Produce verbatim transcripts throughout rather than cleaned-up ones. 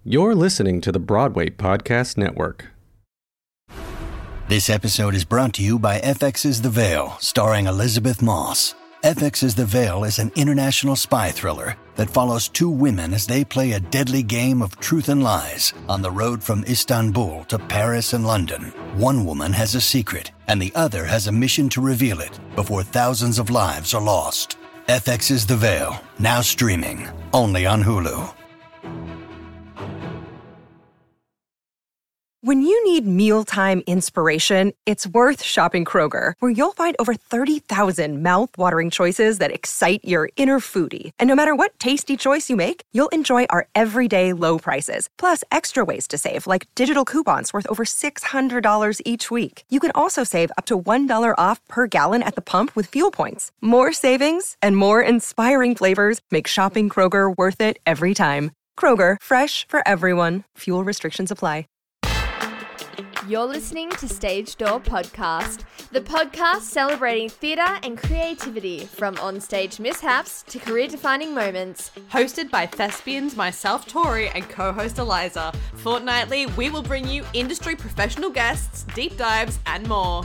You're listening to the Broadway Podcast Network. This episode is brought to you by F X's The Veil, starring Elizabeth Moss. F X's The Veil is an international spy thriller that follows two women as they play a deadly game of truth and lies on the road from Istanbul to Paris and London. One woman has a secret, and the other has a mission to reveal it before thousands of lives are lost. F X's The Veil, now streaming, only on Hulu. When you need mealtime inspiration, it's worth shopping Kroger, where you'll find over thirty thousand mouth-watering choices that excite your inner foodie. And no matter what tasty choice you make, you'll enjoy our everyday low prices, plus extra ways to save, like digital coupons worth over six hundred dollars each week. You can also save up to one dollar off per gallon at the pump with fuel points. More savings and more inspiring flavors make shopping Kroger worth it every time. Kroger, fresh for everyone. Fuel restrictions apply. You're listening to Stage Door Podcast, the podcast celebrating theatre and creativity from onstage mishaps to career-defining moments. Hosted by thespians myself, Tori, and co-host Eliza. Fortnightly, we will bring you industry professional guests, deep dives, and more.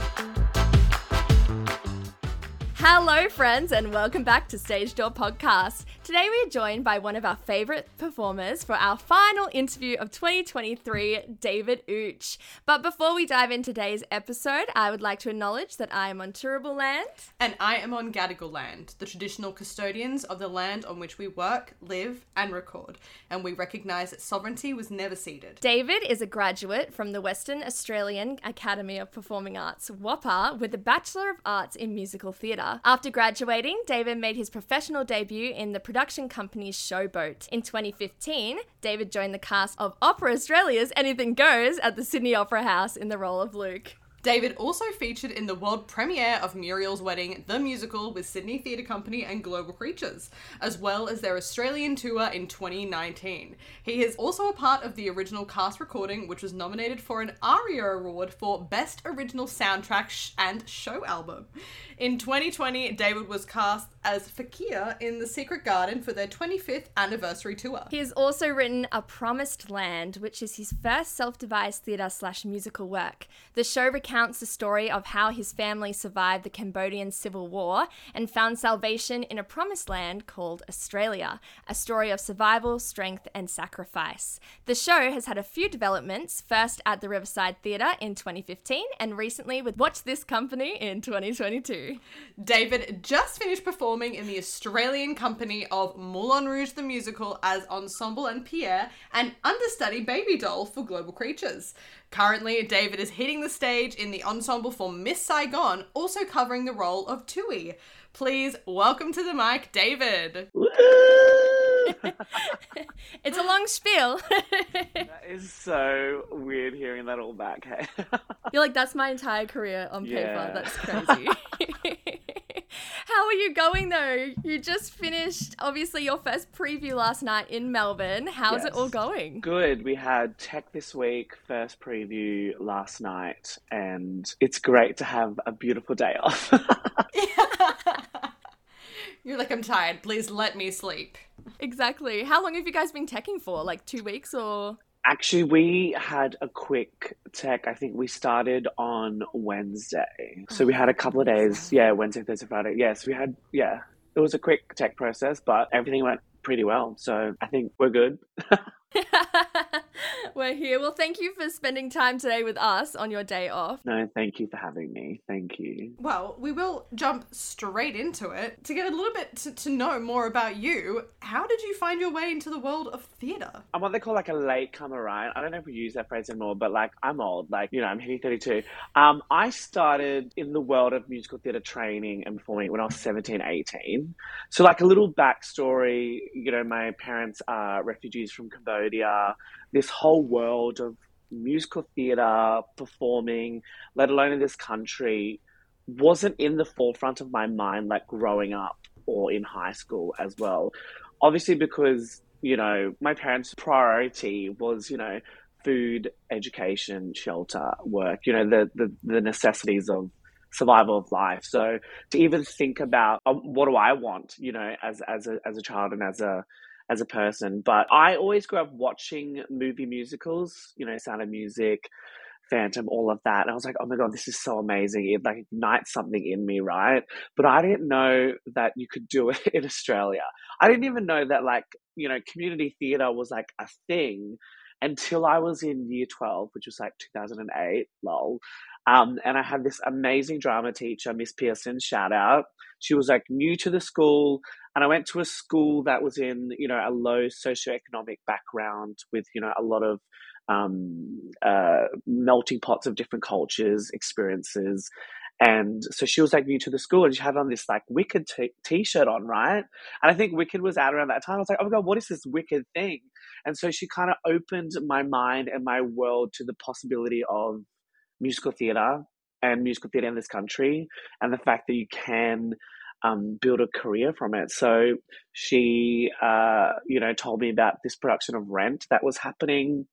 Hello, friends, and welcome back to Stage Door Podcast. Today we are joined by one of our favourite performers for our final interview of twenty twenty-three, David Ooch. But before we dive into today's episode, I would like to acknowledge that I am on Turrbal land. And I am on Gadigal land, the traditional custodians of the land on which we work, live, and record. And we recognise that sovereignty was never ceded. David is a graduate from the Western Australian Academy of Performing Arts, WAAPA, with a Bachelor of Arts in Musical Theatre. After graduating, David made his professional debut in the production company's Showboat. In twenty fifteen, David joined the cast of Opera Australia's Anything Goes at the Sydney Opera House in the role of Luke. David also featured in the world premiere of Muriel's Wedding, the musical, with Sydney Theatre Company and Global Creatures, as well as their Australian tour in twenty nineteen. He is also a part of the original cast recording, which was nominated for an ARIA Award for Best Original Soundtrack sh- and Show Album. In twenty twenty, David was cast as Fakir in The Secret Garden for their twenty-fifth anniversary tour. He has also written A Promised Land, which is his first self-devised theatre slash musical work. The show recounts the story of how his family survived the Cambodian Civil War and found salvation in a promised land called Australia, a story of survival, strength, and sacrifice. The show has had a few developments, first at the Riverside Theatre in twenty fifteen and recently with Watch This Company in twenty twenty-two. David just finished performing in the Australian company of Moulin Rouge the Musical as Ensemble and Pierre and understudy Baby Doll for Global Creatures. Currently, David is hitting the stage in the ensemble for Miss Saigon, also covering the role of Tui. Please welcome to the mic, David. It's a long spiel. That is so weird hearing that all back. Hey? You're like, that's my entire career on paper. Yeah. That's crazy. How are you going though? You just finished, obviously, your first preview last night in Melbourne. How's Yes. it all going? Good. We had Tech this week, first preview last night, and it's great to have a beautiful day off. You're like, I'm tired. Please let me sleep. Exactly. How long have you guys been teching for? Like two weeks or? Actually, we had a quick tech. I think we started on Wednesday. So we had a couple of days. Yeah, Wednesday, Thursday, Friday. Yes, we had, yeah. It was a quick tech process, but everything went pretty well. So I think we're good. We're here. Well, thank you for spending time today with us on your day off. No, thank you for having me. Thank you. Well, we will jump straight into it. To get a little bit to, to know more about you, how did you find your way into the world of theatre? I'm what they call like a latecomer, right? I don't know if we use that phrase anymore, but like I'm old, like, you know, I'm hitting thirty-two. Um, I started in the world of musical theatre training and performing when I was seventeen, eighteen. So like a little backstory, you know, my parents are refugees from Cambodia. This whole world of musical theatre, performing, let alone in this country, wasn't in the forefront of my mind like growing up or in high school as well. Obviously because, you know, my parents' priority was, you know, food, education, shelter, work, you know, the, the, the necessities of survival of life. So to even think about um, what do I want, you know, as as a as a child and as a as a person. But I always grew up watching movie musicals, you know, Sound of Music, Phantom, all of that. And I was like, oh my God, this is so amazing. It like ignites something in me, right? But I didn't know that you could do it in Australia. I didn't even know that like, you know, community theatre was like a thing until I was in year twelve, which was like two thousand eight, lol. Um, and I had this amazing drama teacher, Miss Pearson, shout out. She was like new to the school, and I went to a school that was in, you know, a low socioeconomic background with, you know, a lot of um, uh, melting pots of different cultures, experiences. And so she was like new to the school, and she had on this like Wicked t- t-shirt on, right? And I think Wicked was out around that time. I was like, oh my God, what is this Wicked thing? And so she kind of opened my mind and my world to the possibility of musical theatre and musical theatre in this country, and the fact that you can um, build a career from it. So she, uh, you know, told me about this production of Rent that was happening.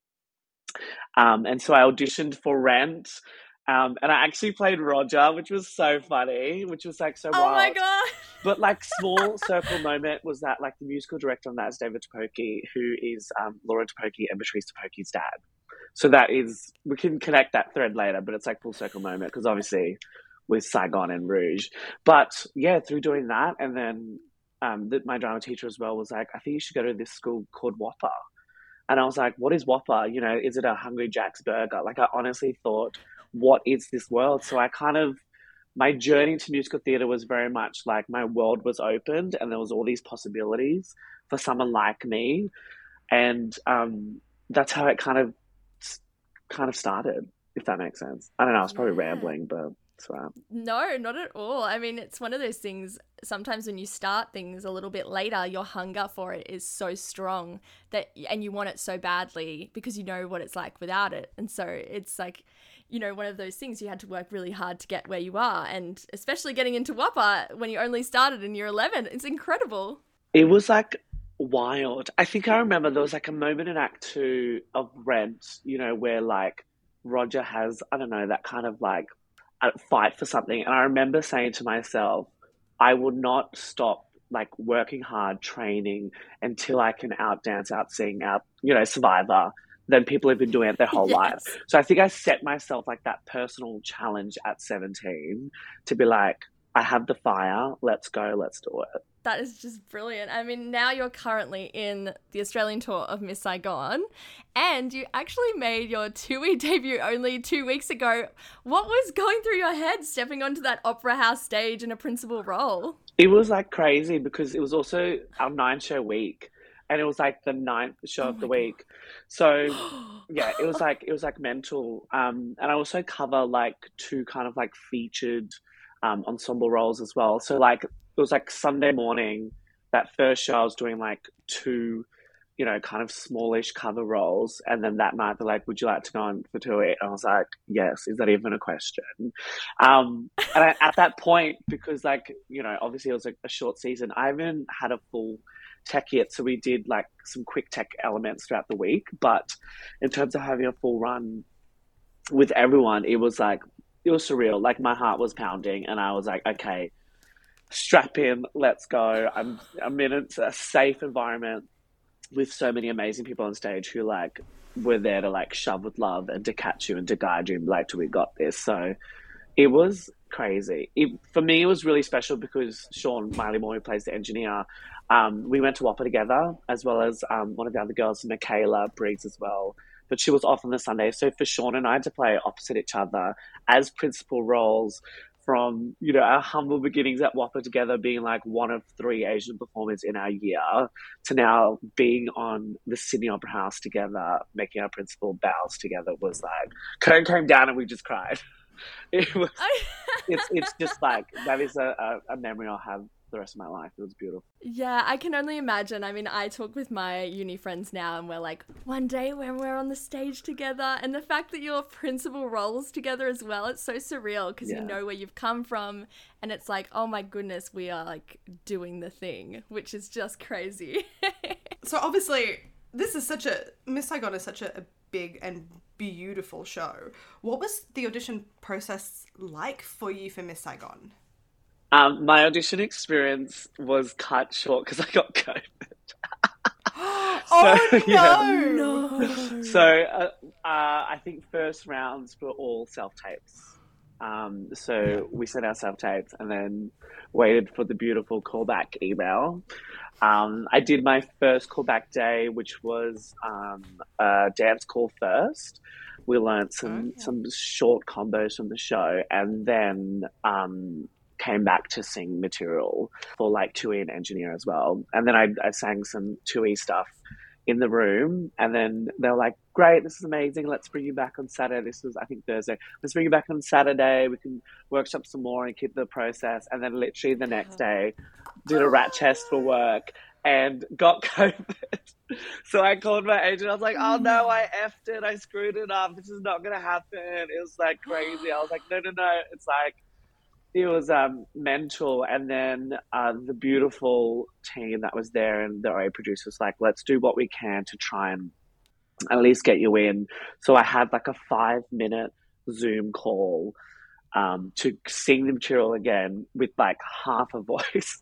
Um, and so I auditioned for Rent. Um, and I actually played Roger, which was so funny, which was like so Oh wild. my God. But like small circle moment was that like the musical director on that is David Topoki, who is um, Laura Topoki and Patrice Topoki's dad. So that is, we can connect that thread later, but it's like full circle moment because obviously with Saigon and Rouge. But yeah, through doing that, and then um, the, my drama teacher as well was like, I think you should go to this school called Whopper. And I was like, what is Whopper? You know, is it a Hungry Jack's burger? Like I honestly thought, what is this world? So I kind of, my journey to musical theatre was very much like my world was opened and there was all these possibilities for someone like me. And um, that's how it kind of kind of started, if that makes sense. I don't know, I was probably Yeah. rambling, but that's right. No, not at all. I mean, it's one of those things, sometimes when you start things a little bit later, your hunger for it is so strong that, and you want it so badly because you know what it's like without it. And so it's like, you know, one of those things you had to work really hard to get where you are. And especially getting into Whopper when you only started in year eleven, it's incredible. It was like wild. I think I remember there was like a moment in Act Two of Rent, you know, where like Roger has, I don't know, that kind of like a fight for something. And I remember saying to myself, I will not stop like working hard, training until I can out dance, out sing, out, you know, Survivor than people have been doing it their whole Yes. life. So I think I set myself like that personal challenge at seventeen to be like, I have the fire, let's go, let's do it. That is just brilliant. I mean, now you're currently in the Australian tour of Miss Saigon, and you actually made your two-week debut only two weeks ago. What was going through your head stepping onto that opera house stage in a principal role? It was like crazy because it was also our nine show week, and it was like the ninth show Oh of the my week. So yeah, it was like it was like mental. Um, and I also cover like two kind of like featured um ensemble roles as well. So like it was like Sunday morning, that first show I was doing like two, you know, kind of smallish cover roles, and then that night they're like, "Would you like to go on for two it?" And I was like, "Yes." Is that even a question? Um, and I, at that point, because like you know, obviously it was like a short season, I haven't had a full tech yet, so we did like some quick tech elements throughout the week. But in terms of having a full run with everyone, it was like it was surreal. Like my heart was pounding, and I was like, "Okay, strap in, let's go." I'm I'm in a, a safe environment with so many amazing people on stage who like were there to like shove with love and to catch you and to guide you and be like, "We got this." So it was crazy. It, for me, it was really special because Sean Miley Moore, who plays the engineer, um, we went to Whopper together, as well as um, one of the other girls, Michaela Briggs, as well. But she was off on the Sunday. So for Sean and I to play opposite each other as principal roles, from, you know, our humble beginnings at Whopper together, being like one of three Asian performers in our year, to now being on the Sydney Opera House together, making our principal bows together, was like, curtain came down and we just cried. It was, it's it's just like, that is a, a, a memory I'll have the rest of my life. It was beautiful. Yeah, I can only imagine. I mean, I talk with my uni friends now and we're like, one day when we're on the stage together, and the fact that you're principal roles together as well, it's so surreal because Yeah. you know where you've come from, and it's like, oh my goodness, we are like doing the thing, which is just crazy. So obviously, this is such a, Miss Saigon is such a, a big and beautiful show. What was the audition process like for you for Miss Saigon? Um, my audition experience was cut short because I got COVID. Oh, So, yeah. no! So uh, uh, I think first rounds were all self-tapes. Um, so we sent our self-tapes and then waited for the beautiful callback email. Um, I did my first callback day, which was um, a dance call first. We learned some, Okay. some short combos from the show and then um, came back to sing material for like Tui and Engineer as well. And then I, I sang some Tui stuff in the room, and then they were like, great, this is amazing, let's bring you back on Saturday. This was, I think, Thursday. Let's bring you back on Saturday, we can workshop some more and keep the process. And then literally the next day did a rat test for work and got COVID. So I called my agent. I was like, oh no, I effed it, I screwed it up, this is not gonna happen. It was like crazy. I was like, no no no it's like it was um, mental. And then uh, the beautiful team that was there and the O A producer was like, let's do what we can to try and at least get you in. So I had like a five minute Zoom call um, to sing the material again with like half a voice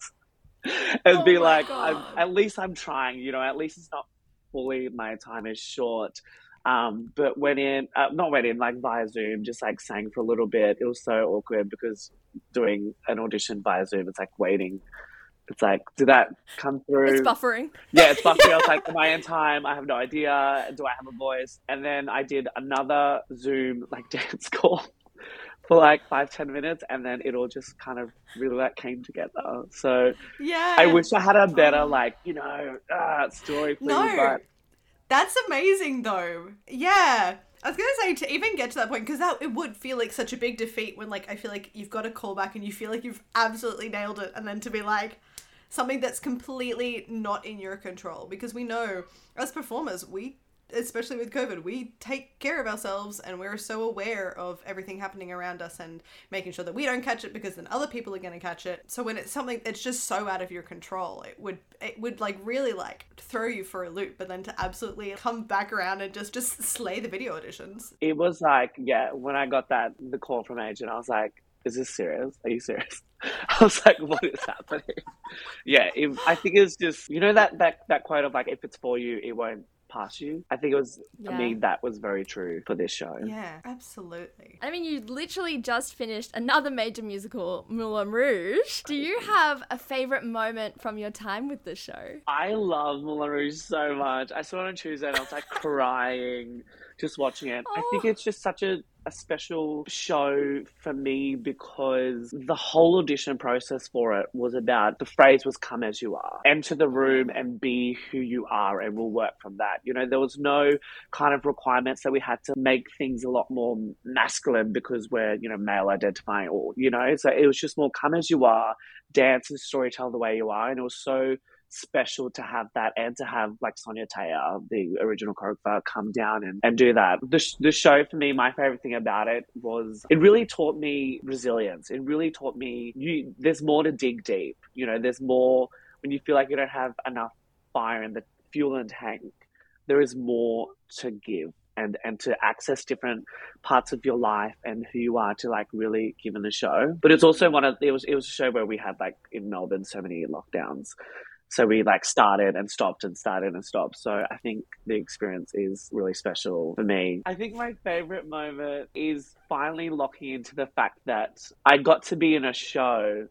and Oh be my like, God. I'm, at least I'm trying, you know, at least it's not fully, my time is short. Um, but went in, uh, not went in, like via Zoom, just like sang for a little bit. It was so awkward because doing an audition via Zoom, it's like waiting. It's like, did that come through? It's buffering. Yeah, it's buffering. I was like, am I in time? I have no idea. Do I have a voice? And then I did another Zoom like dance call for like five, ten minutes. And then it all just kind of really like came together. So Yeah. I wish I had a better like, you know, uh, story, please. No. But That's amazing, though. Yeah. I was going to say, to even get to that point, because that it would feel like such a big defeat when, like, I feel like you've got a callback and you feel like you've absolutely nailed it, and then to be like, something that's completely not in your control. Because we know, as performers, we, especially with COVID, we take care of ourselves and we're so aware of everything happening around us and making sure that we don't catch it because then other people are going to catch it. So when it's something that's just so out of your control, it would it would like really like throw you for a loop, but then to absolutely come back around and just just slay the video auditions. it was like, yeah, when I got that, the call from agent, I was like, is this serious? Are you serious? I was like, what is happening? Yeah, it, I think it's just, you know, that, that, that quote of like, if it's for you, it won't pass you. I think it was, for Yeah. me, that was very true for this show. Yeah, absolutely. I mean, you literally just finished another major musical, Moulin Rouge. Do you have a favourite moment from your time with the show? I love Moulin Rouge so much. I saw it on Tuesday and I was like crying just watching it. I think Oh. it's just such a, a special show for me because the whole audition process for it was about, the phrase was come as you are. Enter the room and be who you are and we'll work from that. You know, there was no kind of requirements that we had to make things a lot more masculine because we're, you know, male identifying or, you know, so it was just more come as you are, dance and storytell the way you are. And it was so special to have that and to have like Sonia Taya, the original choreographer, come down and, and do that. The, sh- the show for me, my favorite thing about it was it really taught me resilience. It really taught me you there's more to dig deep. You know, there's more when you feel like you don't have enough fire in the fuel in the tank. There is more to give and and to access different parts of your life and who you are to like really give in the show. But it's also one of it was it was a show where we had like in Melbourne so many lockdowns. So we like started and stopped and started and stopped. So I think the experience is really special for me. I think my favorite moment is finally locking into the fact that I got to be in a show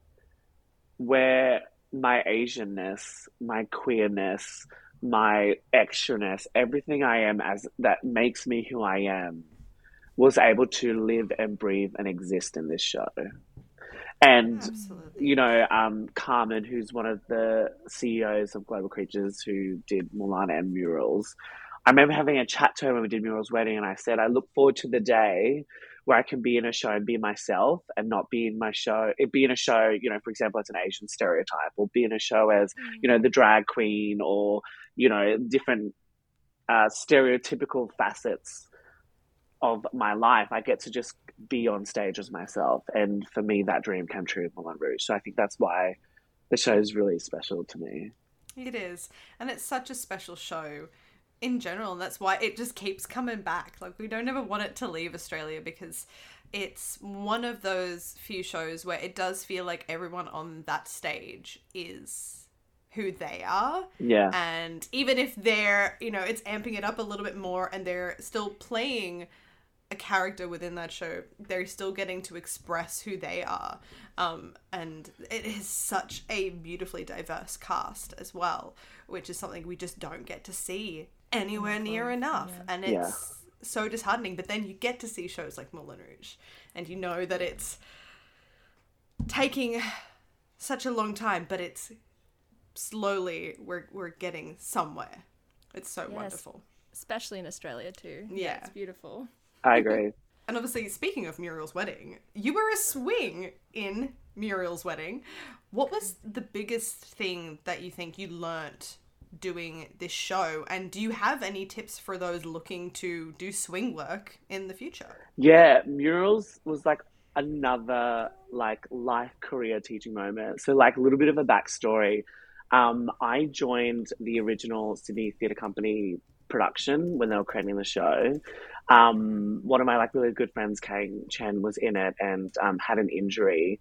where my Asianness, my queerness, my extraness, everything I am as that makes me who I am was able to live and breathe and exist in this show. And, Absolutely. you know, um, Carmen, who's one of the C E Os of Global Creatures who did Mulan and Murals, I remember having a chat to her when we did Murals Wedding, and I said, I look forward to the day where I can be in a show and be myself and not be in my show, it be in a show, you know, for example, as an Asian stereotype, or be in a show as, you know, the drag queen or, you know, different uh, stereotypical facets of my life. I get to just be on stage as myself. And for me, that dream came true with Moulin Rouge. So I think that's why the show is really special to me. It is. And it's such a special show in general. And that's why it just keeps coming back. Like, we don't ever want it to leave Australia because it's one of those few shows where it does feel like everyone on that stage is who they are. Yeah. And even if they're, you know, it's amping it up a little bit more and they're still playing a character within that show, they're still getting to express who they are. Um, and it is such a beautifully diverse cast as well, which is something we just don't get to see anywhere near enough. Yeah. And it's yeah. so disheartening. But then you get to see shows like Moulin Rouge, and you know that it's taking such a long time, but it's slowly we're we're getting somewhere. It's so yes. wonderful. Especially in Australia too. Yeah. yeah it's beautiful. I agree. And obviously, speaking of Muriel's Wedding, you were a swing in Muriel's Wedding. What was the biggest thing that you think you learnt doing this show? And do you have any tips for those looking to do swing work in the future? Yeah, Muriel's was like another like life career teaching moment. So like a little bit of a backstory. Um, I joined the original Sydney Theatre Company production when they were creating the show. Um, one of my like really good friends, Kang Chen, was in it and um, had an injury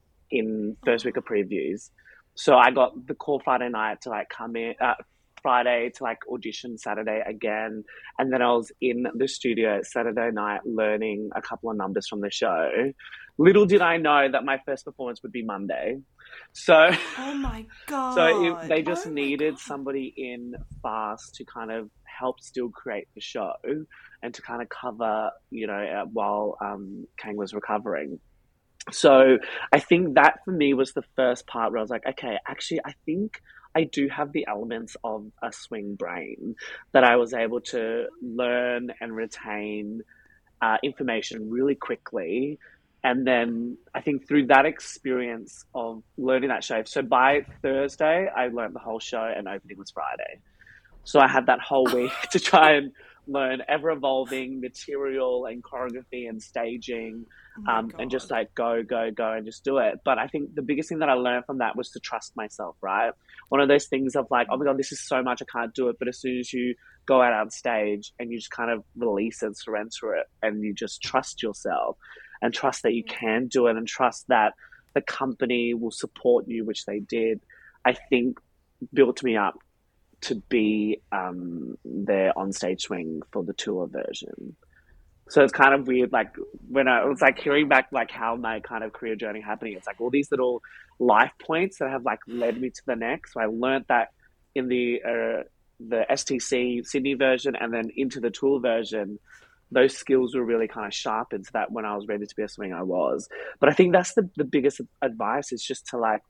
in first week of previews. So I got the call Friday night to like come in, uh, Friday to like audition Saturday again. And then I was in the studio Saturday night learning a couple of numbers from the show. Little did I know that my first performance would be Monday. So, oh my God. So it, they just oh needed somebody in fast to kind of help still create the show and to kind of cover, you know, uh, while um, Kang was recovering. So I think that for me was the first part where I was like, okay, actually, I think I do have the elements of a swing brain, that I was able to learn and retain uh, information really quickly. And then I think through that experience of learning that show, so by Thursday, I learned the whole show and opening was Friday. So I had that whole week to try and learn ever-evolving material and choreography and staging, oh um, and just like go, go, go and just do it. But I think the biggest thing that I learned from that was to trust myself, right? One of those things of like, oh my God, this is so much, I can't do it. But as soon as you go out on stage and you just kind of release and surrender it and you just trust yourself and trust that you can do it and trust that the company will support you, which they did, I think built me up to be um, their onstage swing for the tour version. So it's kind of weird, like when I was like hearing back like how my kind of career journey happening, it's like all these little life points that have like led me to the next. So I learned that in the uh, the S T C Sydney version and then into the tour version, those skills were really kind of sharpened so that when I was ready to be a swing, I was. But I think that's the, the biggest advice is just to like,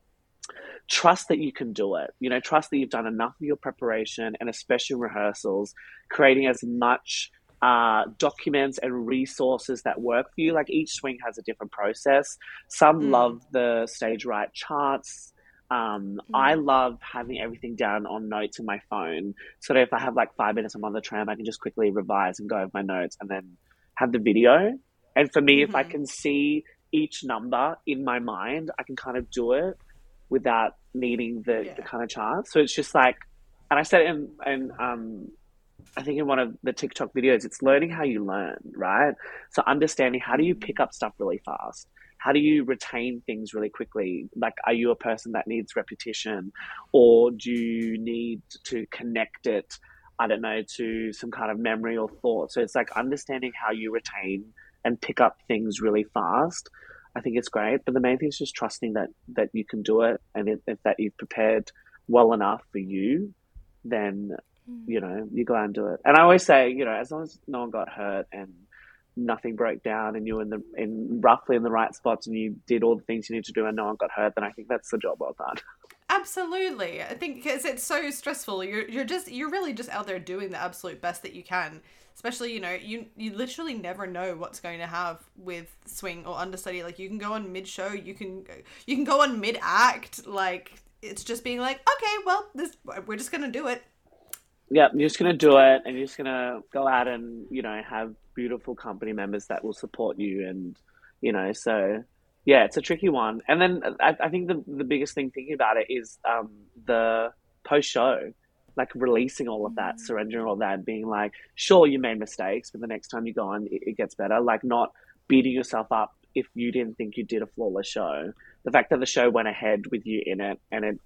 trust that you can do it. You know, trust that you've done enough of your preparation and especially rehearsals, creating as much uh, documents and resources that work for you. Like each swing has a different process. Some mm. love the stage right charts. Um, mm. I love having everything down on notes in my phone. So that if I have like five minutes, I'm on the tram, I can just quickly revise and go over my notes and then have the video. And for me, mm-hmm. if I can see each number in my mind, I can kind of do it without needing the, yeah. the kind of charts. So it's just like, and I said it in, in um, I think in one of the TikTok videos, it's learning how you learn, right? So understanding how do you pick up stuff really fast? How do you retain things really quickly? Like, are you a person that needs repetition or do you need to connect it, I don't know, to some kind of memory or thought? So it's like understanding how you retain and pick up things really fast. I think it's great, but the main thing is just trusting that that you can do it, and if, if that you've prepared well enough for you, then mm. you know you go out and do it. And I always say, you know, as long as no one got hurt and nothing broke down, and you were in the in roughly in the right spots, and you did all the things you need to do, and no one got hurt, then I think that's the job well done. Absolutely, I think because it's so stressful. You're you're just you're really just out there doing the absolute best that you can. Especially, you know, you you literally never know what's going to have with swing or understudy. Like, you can go on mid-show, you can you can go on mid-act. Like, it's just being like, okay, well, this we're just gonna do it. Yeah, you're just gonna do it, and you're just gonna go out and, you know, have beautiful company members that will support you, and you know, so yeah, it's a tricky one. And then I, I think the the biggest thing thinking about it is um, the post-show. Like releasing all of that, surrendering all of that, being like, sure, you made mistakes, but the next time you go on, it, it gets better. Like not beating yourself up if you didn't think you did a flawless show. The fact that the show went ahead with you in it and it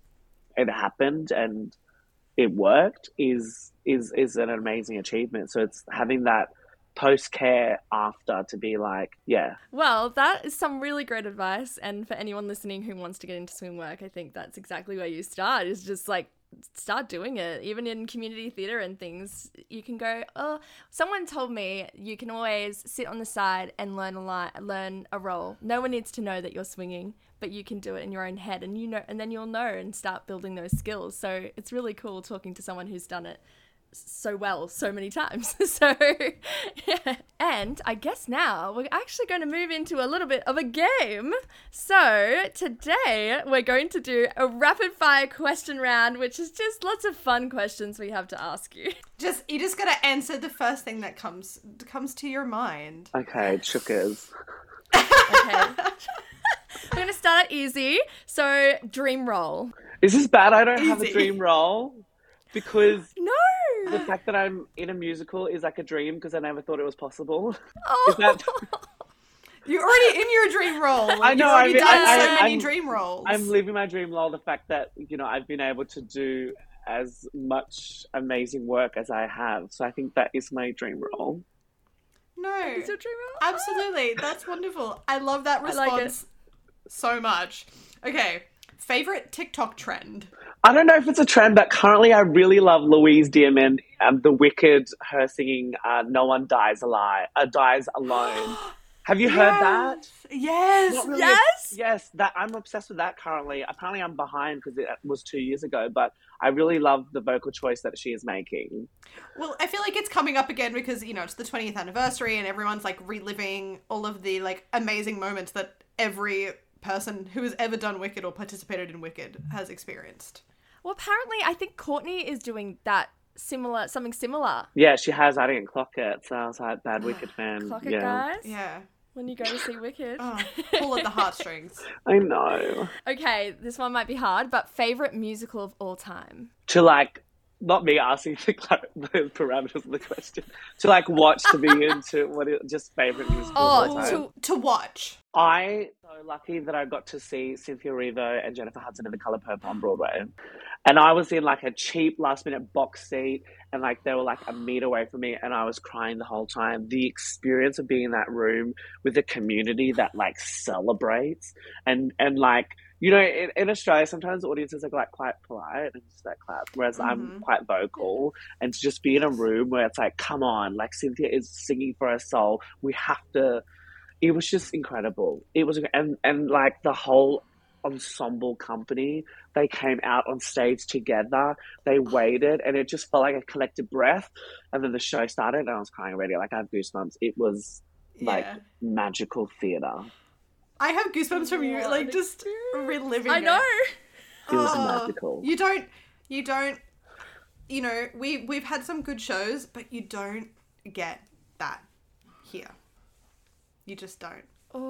it happened and it worked is is is an amazing achievement. So it's having that post care after to be like, yeah. Well, that is some really great advice. And for anyone listening who wants to get into swing work, I think that's exactly where you start, is just like start doing it. Even in community theatre and things, you can go, oh, someone told me you can always sit on the side and learn a line, learn a role. No one needs to know that you're swinging, but you can do it in your own head, and you know, and then you'll know and start building those skills. So it's really cool talking to someone who's done it so well so many times. So yeah. And I guess now we're actually going to move into a little bit of a game. So today we're going to do a rapid fire question round, which is just lots of fun questions we have to ask you. Just you just gotta answer the first thing that comes comes to your mind. Okay, chookers. Okay. We're going to start it easy. So dream role. Is this bad? I don't have a Easy. dream role because No. the fact that I'm in a musical is like a dream because I never thought it was possible. Oh. Is that... You're already in your dream role. I know, You've already I mean, done I- so I- many I'm- dream roles. I'm living my dream role. The fact that, you know, I've been able to do as much amazing work as I have. So I think that is my dream role. No. Is your dream role? Absolutely. That's wonderful. I love that I like it. response so much. Okay. Favorite TikTok trend? I don't know if it's a trend, but currently I really love Louise Diamond, um, The Wicked, her singing uh, No One Dies Alive, uh, Dies Alone. Have you heard that? Yes. Not really Yes? a- yes, that I'm obsessed with that currently. Apparently I'm behind because it was two years ago, but I really love the vocal choice that she is making. Well, I feel like it's coming up again because, you know, it's the twentieth anniversary and everyone's like reliving all of the like amazing moments that every person who has ever done Wicked or participated in Wicked has experienced. Well, apparently, I think Courtney is doing that similar, something similar. Yeah, she has. I didn't clock it, so I was like, bad Wicked fan. Clock it, yeah. guys. Yeah. When you go to see Wicked. Oh, pull at the heartstrings. I know. Okay, this one might be hard, but favorite musical of all time. To like, not me asking the, clar- the parameters of the question, to like watch, to be into, what is just favourite musical Oh, of all time. to- To watch. I so lucky that I got to see Cynthia Erivo and Jennifer Hudson in The Colour Purple on Broadway. And I was in like a cheap last minute box seat and like they were like a meter away from me and I was crying the whole time. The experience of being in that room with a community that like celebrates and, and like, you know, in, in Australia, sometimes audiences are like quite polite and just like clap, whereas Mm-hmm. I'm quite vocal. And to just be in a room where it's like, come on, like Cynthia is singing for her soul. We have to. It was just incredible. It was, and and like the whole ensemble company, they came out on stage together. They waited, and it just felt like a collective breath. And then the show started, and I was crying already. Like I have goosebumps. It was like Yeah. magical theater. I have goosebumps from you, What like an just reliving I it. know. It was Oh, magical. You don't, you don't, you know, we, we've had some good shows, but you don't get that here. You just don't.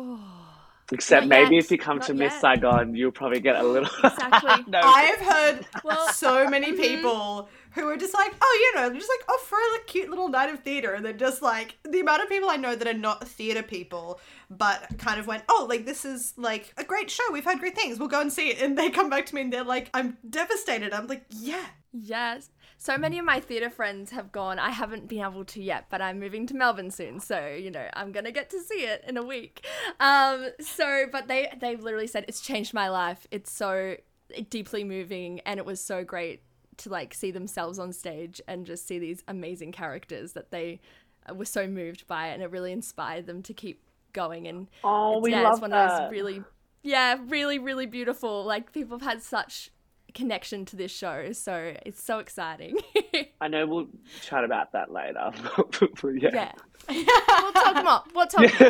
Except Not maybe yet. if you come Not to Miss yet. Saigon, you'll probably get a little. Exactly. no. I've heard Well, so many mhm. people who are just like, oh, you know, just like, oh, for a cute little night of theatre. And they're just like, the amount of people I know that are not theatre people, but kind of went, oh, like, this is like a great show. We've heard great things. We'll go and see it. And they come back to me and they're like, I'm devastated. I'm like, yeah. Yes. So many of my theatre friends have gone. I haven't been able to yet, but I'm moving to Melbourne soon. So, you know, I'm going to get to see it in a week. Um, so, but they, they literally said, it's changed my life. It's so deeply moving and it was so great to like see themselves on stage and just see these amazing characters that they were so moved by, and it really inspired them to keep going. And Oh, it's, we yeah, love it's one of that. those really, yeah, really, really beautiful. Like people have had such connection to this show, so it's so exciting. I know we'll chat about that later. yeah. Yeah. We'll talk more. We'll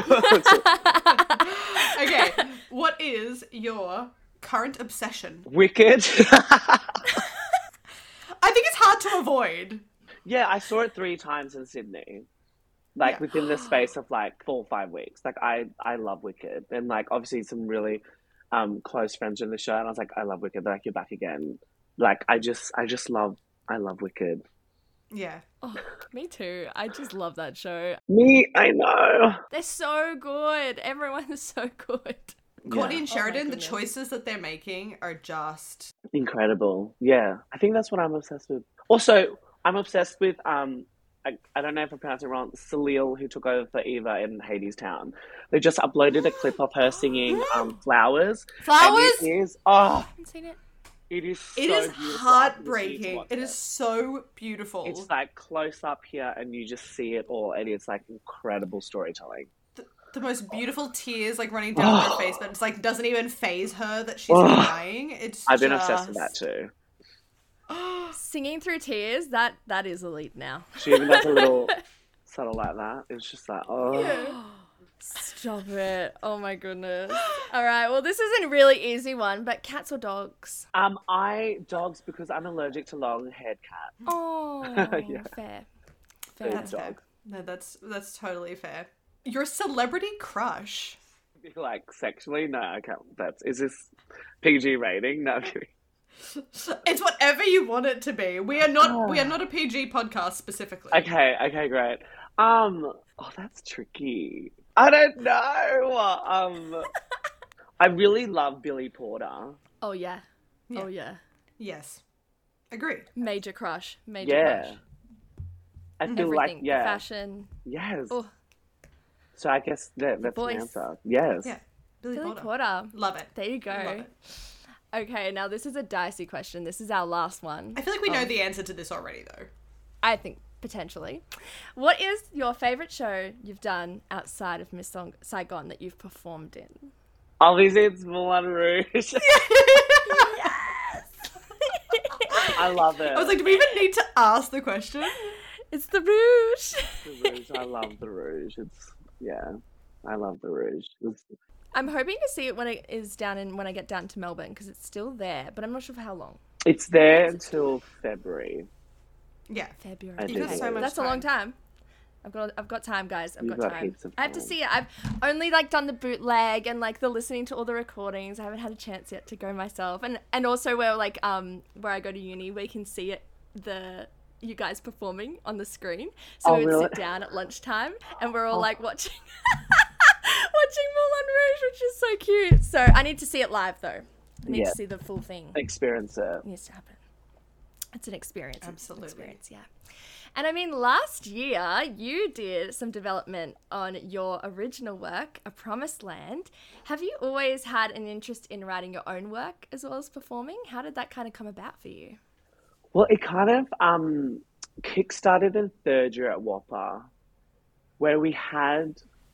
talk more. Okay. What is your current obsession? Wicked. I think it's hard to avoid. Yeah, I saw it three times in Sydney. Like Yeah. within the space of like four or five weeks. Like I, I love Wicked. And like obviously some really um close friends are in the show and I was like, I love Wicked, they're like, you're back again. Like I just I just love I love Wicked. Yeah. Oh, me too. I just love that show. Me, I know. They're so good. Everyone is so good. Courtney Yeah. and Oh my Sheridan, the goodness. choices that they're making are just Incredible. Yeah. I think that's what I'm obsessed with. Also, I'm obsessed with um I, I don't know if I pronounced it wrong, Salil, who took over for Eva in Hades Town. They just uploaded a clip of her singing um Flowers. Flowers. And it is oh haven't seen it. it is so It is beautiful. I think you need to heartbreaking. watch It is so beautiful. It's like close up here and you just see it all and it's like incredible storytelling. the, the most beautiful tears like running down her face, but it's like doesn't even phase her that she's crying. It's I've been just... obsessed with that too. Singing through tears, that that is elite now. She even does a little subtle like that. It's just like, oh. Stop it. Oh my goodness. All right, well, this is a really easy one, but cats or dogs? Um, I dogs because I'm allergic to long-haired cats. Oh, Yeah. fair. Those Fair. That's fair. dogs. No, that's that's totally fair. Your celebrity crush. Like sexually, no, I can't. That's is this P G rating? No, I'm kidding. It's whatever you want it to be. We are not we are not a P G podcast specifically. Okay, okay, great. Um, oh, that's tricky. I don't know. Um, I really love Billy Porter. Oh, yeah. Yeah. Oh, yeah. Yes. Agreed. Major crush. Major Yeah, crush. I feel Everything. like yeah, Fashion. yes. Oh. So I guess that, that's voice. an answer. Yes. Yeah. Billy, Billy Porter. Porter. Love it. There you go. Love it. Okay, now this is a dicey question. This is our last one. I feel like we know the answer to this already though. I think potentially. What is your favorite show you've done outside of Miss Song- Saigon that you've performed in? Obviously, it's Moulin Rouge. I love it. I was like, do we even need to ask the question? It's the Rouge. The Rouge. I love the Rouge. It's yeah, I love the Rouge. It's, I'm hoping to see it when it is down in when I get down to Melbourne because it's still there, but I'm not sure for how long. it's there until February. Yeah. February. I You've think got it so is. much That's time. a long time. I've got I've got time, guys. I've You've got got time. heaps of I have to time. see it. I've only like done the bootleg and like the listening to all the recordings. I haven't had a chance yet to go myself. And and also where like um where I go to uni, we can see it the you guys performing on the screen. So Oh, we would really? sit down at lunchtime and we're all like watching watching Moulin Rouge, which is so cute. So I need to see it live though. I need Yeah. to see the full thing. Experience it. It needs to happen. It's an experience. It's an Absolutely. experience, yeah. And I mean, last year you did some development on your original work, A Promised Land. Have you always had an interest in writing your own work as well as performing? How did that kind of come about for you? Well, it kind of um, kick-started in third year at Whopper, where we had,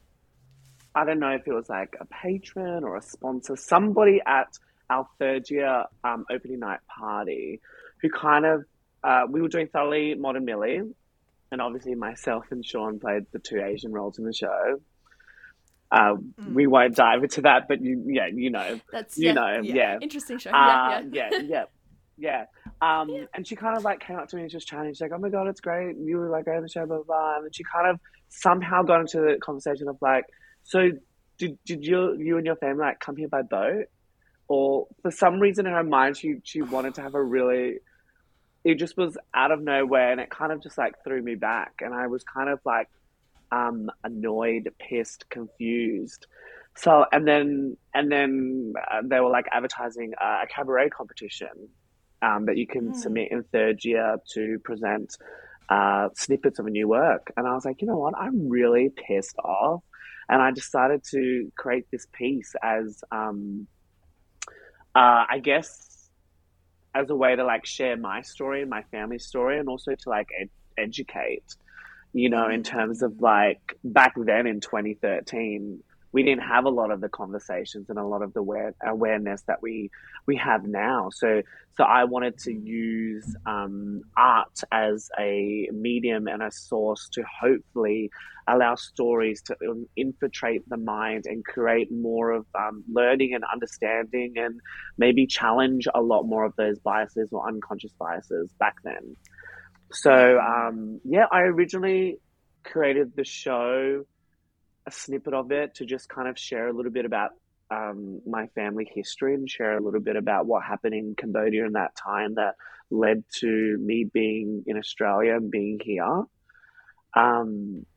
I don't know if it was like a patron or a sponsor, somebody at our third year um, opening night party who kind of, uh, we were doing Thoroughly Modern Millie, and obviously myself and Sean played the two Asian roles in the show. Uh, We won't dive into that, but you, yeah, you know, That's you yeah, know, yeah. yeah. interesting show. Uh, yeah, yeah, yeah, yeah. Um, And she kind of like came up to me and she was chatting. She's like, "Oh my god, it's great! You were like great in the show, blah blah blah." And then she kind of somehow got into the conversation of like, "So did did you you and your family like come here by boat?" Or for some reason in her mind, she she wanted to have a really. It just was out of nowhere, and it kind of just like threw me back, and I was kind of like um, annoyed, pissed, confused. So and then and then uh, they were like advertising uh, a cabaret competition um, that you can submit in third year to present uh, snippets of a new work, and I was like, you know what, I'm really pissed off, and I decided to create this piece as um, uh, I guess. as a way to like share my story and my family's story, and also to like ed- educate, you know, in terms of like back then in twenty thirteen, we didn't have a lot of the conversations and a lot of the aware- awareness that we we have now. So so I wanted to use um, art as a medium and a source to hopefully allow stories to infiltrate the mind and create more of um, learning and understanding, and maybe challenge a lot more of those biases or unconscious biases back then. So um, yeah, I originally created the show, a snippet of it, to just kind of share a little bit about um, my family history and share a little bit about what happened in Cambodia in that time that led to me being in Australia and being here. Um,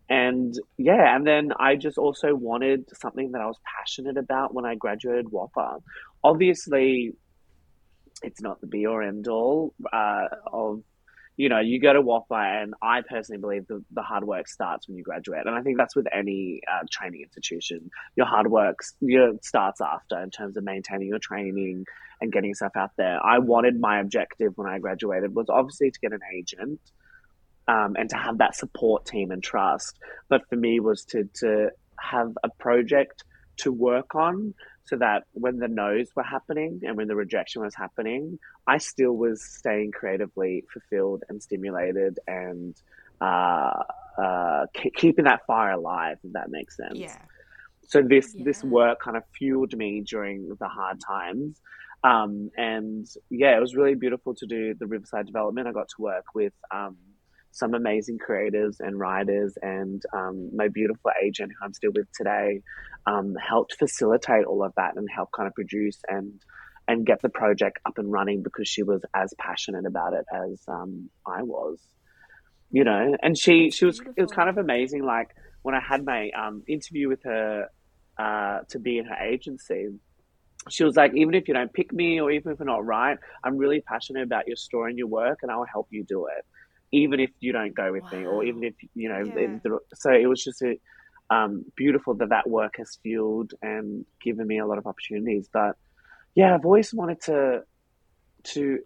And yeah, and then I just also wanted something that I was passionate about when I graduated W A P A. Obviously, it's not the be or end all uh, of, you know, you go to W A P A, and I personally believe the, the hard work starts when you graduate. And I think that's with any uh, training institution. Your hard work your, starts after, in terms of maintaining your training and getting stuff out there. I wanted, my objective when I graduated was obviously to get an agent, um, and to have that support team and trust. But for me was to, to have a project to work on, so that when the no's were happening and when the rejection was happening, I still was staying creatively fulfilled and stimulated, and uh, uh, keeping that fire alive, if that makes sense. Yeah. So this, Yeah. this work kind of fueled me during the hard times. Um, and yeah, it was really beautiful to do the Riverside development. I got to work with um, some amazing creators and writers, and um, my beautiful agent, who I'm still with today, um, helped facilitate all of that and help kind of produce and and get the project up and running, because she was as passionate about it as um, I was, you know. And she That's she was beautiful. it was kind of amazing. Like when I had my um, interview with her uh, to be in her agency, she was like, even if you don't pick me, or even if you're not right, I'm really passionate about your story and your work, and I'll help you do it, even if you don't go with me, or Wow. even if, you know, Yeah. in the, so it was just a, um, beautiful that that work has fueled and given me a lot of opportunities. But yeah, I've always wanted to, to,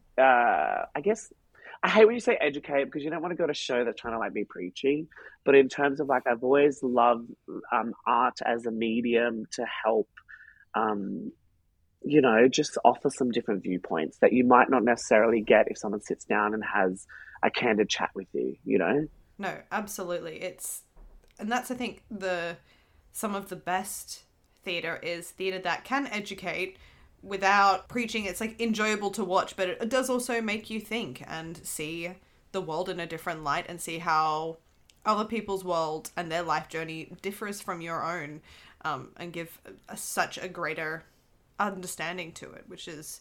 uh, I guess, I hate when you say educate, because you don't want to go to a show that's trying to like be preachy, but in terms of like, I've always loved um, art as a medium to help, um, you know, just offer some different viewpoints that you might not necessarily get if someone sits down and has a candid chat with you, you know? No, absolutely. It's, and that's, I think, the, some of the best theatre is theatre that can educate without preaching. It's like enjoyable to watch, but it, it does also make you think and see the world in a different light, and see how other people's world and their life journey differs from your own, um, and give a, such a greater understanding to it, which is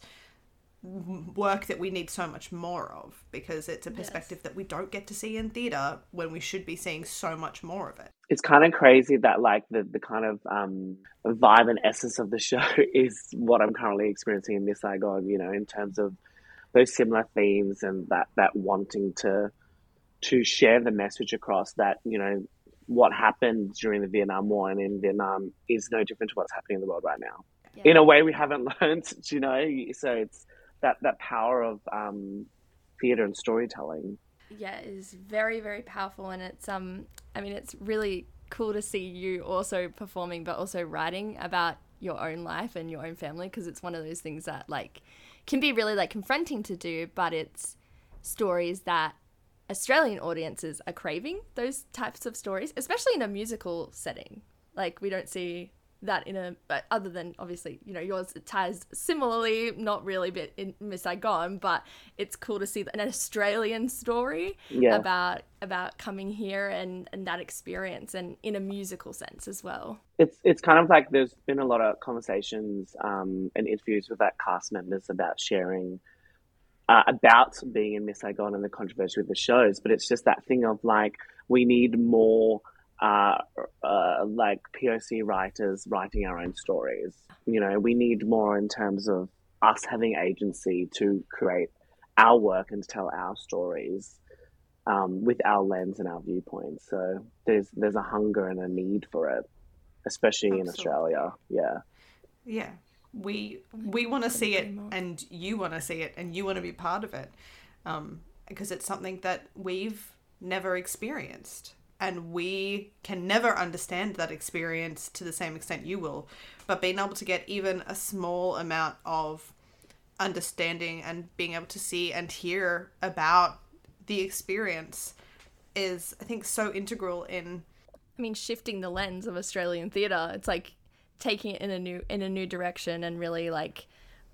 work that we need so much more of, because it's a perspective Yes. that we don't get to see in theatre when we should be seeing so much more of it. It's kind of crazy that like the, the kind of um, vibe and essence of the show is what I'm currently experiencing in Miss Saigon, you know, in terms of those similar themes, and that, that wanting to to share the message across that, you know, what happened during the Vietnam War and in Vietnam is no different to what's happening in the world right now. Yeah. In a way we haven't learned, you know, so it's that, that power of um, theatre and storytelling. Yeah, it is very, very powerful, and it's um I mean, it's really cool to see you also performing, but also writing about your own life and your own family, because it's one of those things that like can be really like confronting to do, but it's stories that Australian audiences are craving, those types of stories, especially in a musical setting. Like we don't see that in a, but other than obviously, you know, yours ties similarly, not really, but in Miss Saigon, but it's cool to see an Australian story Yeah. about about coming here and and that experience, and in a musical sense as well. It's it's kind of like there's been a lot of conversations um, and interviews with that cast members about sharing uh, about being in Miss Saigon and the controversy with the shows, but it's just that thing of like, we need more uh, uh, like P O C writers writing our own stories. You know, we need more in terms of us having agency to create our work and to tell our stories um, with our lens and our viewpoints. So there's there's a hunger and a need for it, especially in Absolutely. Australia. Yeah. Yeah. We we want to see it, agree more. and you want to see it, and you want to be part of it, um, because it's something that we've never experienced, and we can never understand that experience to the same extent you will. But being able to get even a small amount of understanding and being able to see and hear about the experience is, I think, so integral in. I mean, shifting the lens of Australian theatre, it's like taking it in a new in a new direction, and really like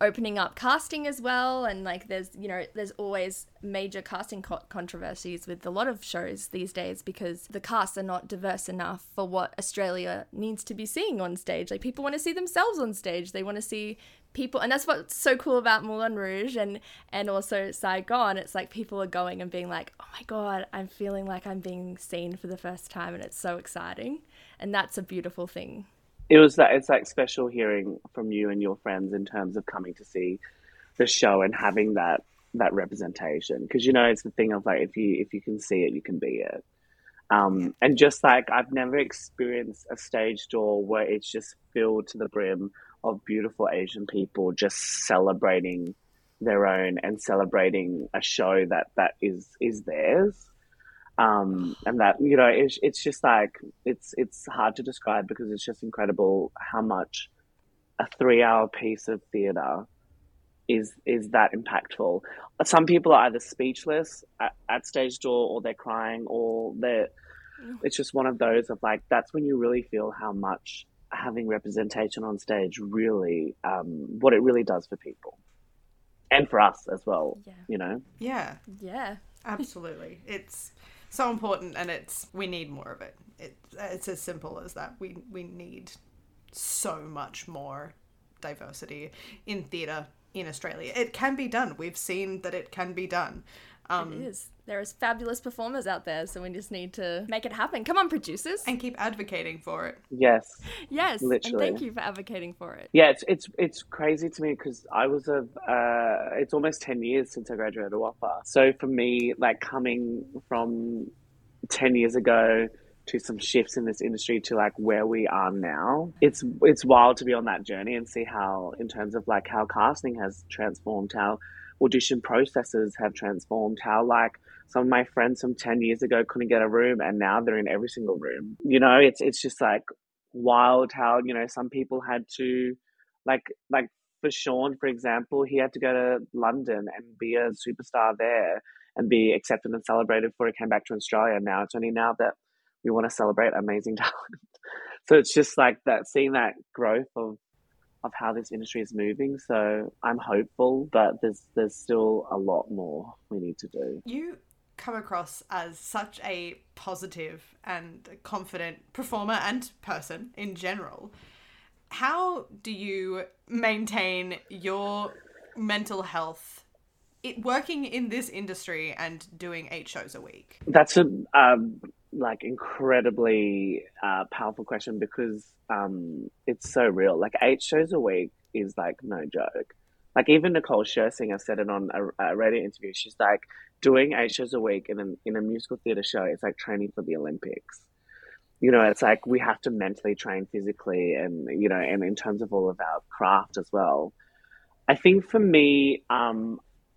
opening up casting as well. And like there's, you know, there's always major casting co- controversies with a lot of shows these days because the casts are not diverse enough for what Australia needs to be seeing on stage. Like people want to see themselves on stage. They want to see people, and that's what's so cool about Moulin Rouge and and also Saigon. It's like people are going and being like, oh my god, I'm feeling like I'm being seen for the first time, and it's so exciting, and that's a beautiful thing. It was that it's like special hearing from you and your friends in terms of coming to see the show and having that that representation, because you know it's the thing of like if you if you can see it, you can be it. Um, and just like I've never experienced a stage door where it's just filled to the brim of beautiful Asian people just celebrating their own and celebrating a show that that is is theirs. Um, and that, you know, it's, it's just like, it's, it's hard to describe because it's just incredible how much a three hour piece of theatre is, is that impactful. Some people are either speechless at, at stage door, or they're crying, or they're, it's just one of those of like, that's when you really feel how much having representation on stage really, um, what it really does for people and for us as well, yeah. you know? Yeah. Yeah. Absolutely. It's so important, and it's we need more of it. It it's as simple as that. We we need so much more diversity in theatre in Australia. It can be done. We've seen that it can be done. Um, it is. There is fabulous performers out there, so we just need to make it happen. Come on, producers. And keep advocating for it. Yes. Yes, literally. and thank you for advocating for it. Yeah, it's it's it's crazy to me because I was a. Uh, it's almost ten years since I graduated WAPA. So for me, like coming from ten years ago to some shifts in this industry to like where we are now, it's it's wild to be on that journey and see how, in terms of like how casting has transformed, how audition processes have transformed, how like some of my friends from ten years ago couldn't get a room and now they're in every single room. You know, it's it's just like wild how, you know, some people had to like like for Sean, for example, he had to go to London and be a superstar there and be accepted and celebrated before he came back to Australia. Now it's only now that we want to celebrate amazing talent. So it's just like that, seeing that growth of of how this industry is moving. So I'm hopeful, but there's there's still a lot more we need to do. You come across as such a positive and confident performer and person in general. How do you maintain your mental health it working in this industry and doing eight shows a week? That's a um, like incredibly uh, powerful question because um, it's so real. Like eight shows a week is like no joke. Like even Nicole Scherzinger said it on a, a radio interview. She's like, doing eight shows a week in a, in a musical theatre show, it's like training for the Olympics. You know, it's like we have to mentally train physically and, you know, and in terms of all of our craft as well. I think for me, um,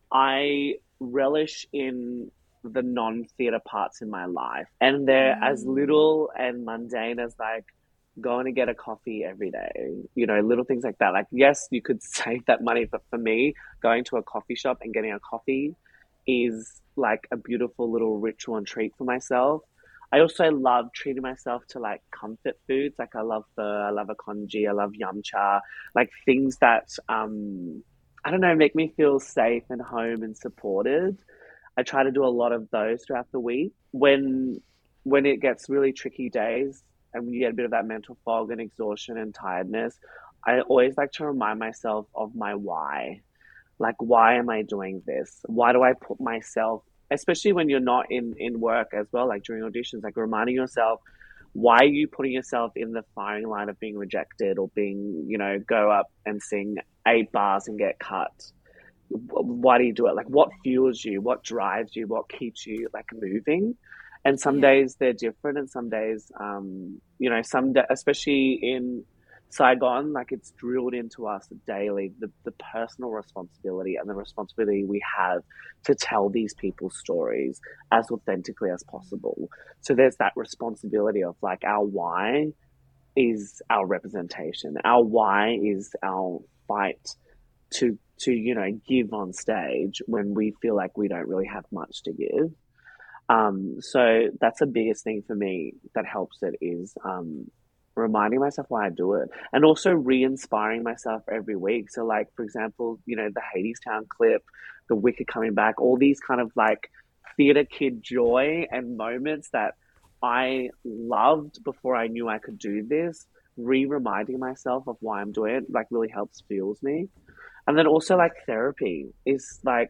I relish in the non-theatre parts in my life. And they're mm. as little and mundane as like going to get a coffee every day, you know, little things like that. Like, yes, you could save that money, but for me, going to a coffee shop and getting a coffee is like a beautiful little ritual and treat for myself. I also love treating myself to like comfort foods. Like I love pho, I love a congee, I love yum cha, like things that, um, I don't know, make me feel safe and home and supported. I try to do a lot of those throughout the week. When, when it gets really tricky days and you get a bit of that mental fog and exhaustion and tiredness, I always like to remind myself of my why. Like, why am I doing this? Why do I put myself, especially when you're not in, in work as well, like during auditions, like reminding yourself, why are you putting yourself in the firing line of being rejected or being, you know, go up and sing eight bars and get cut? Why do you do it? Like, what fuels you? What drives you? What keeps you, like, moving? And some yeah. days they're different, and some days, um, you know, some da- especially in Saigon, like it's drilled into us daily, the, the personal responsibility and the responsibility we have to tell these people's stories as authentically as possible. So there's that responsibility of like our why is our representation. Our why is our fight to, to, you know, give on stage when we feel like we don't really have much to give. Um, so that's the biggest thing for me that helps it is, um, reminding myself why I do it, and also re-inspiring myself every week. So like, for example, you know, the Hadestown clip, the Wicked coming back, all these kind of like theatre kid joy and moments that I loved before I knew I could do this, re-reminding myself of why I'm doing it, like really helps fuels me. And then also like therapy is like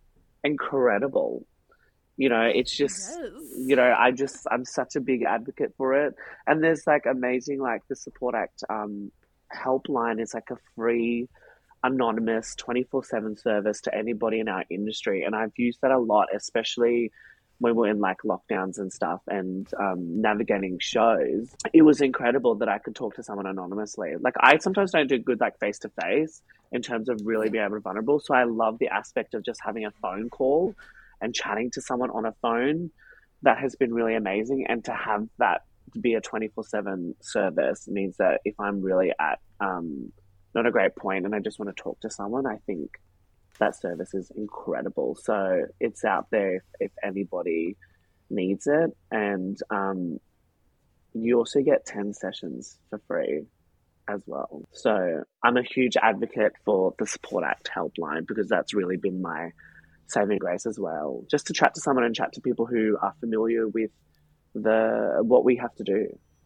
incredible. You know, it's just, Yes. you know, I just, I'm such a big advocate for it. And there's like amazing, like the Support Act um, helpline is like a free, anonymous twenty-four seven service to anybody in our industry. And I've used that a lot, especially when we're in like lockdowns and stuff and um, navigating shows. It was incredible that I could talk to someone anonymously. Like I sometimes don't do good like face to face in terms of really being able to be vulnerable. So I love the aspect of just having a phone call and chatting to someone on a phone. That has been really amazing. And to have that be a twenty-four seven service means that if I'm really at um, not a great point and I just want to talk to someone, I think that service is incredible. So it's out there if, if anybody needs it. And um, you also get ten sessions for free as well. So I'm a huge advocate for the Support Act helpline because that's really been my saving grace as well. Just to chat to someone and chat to people who are familiar with the what we have to do.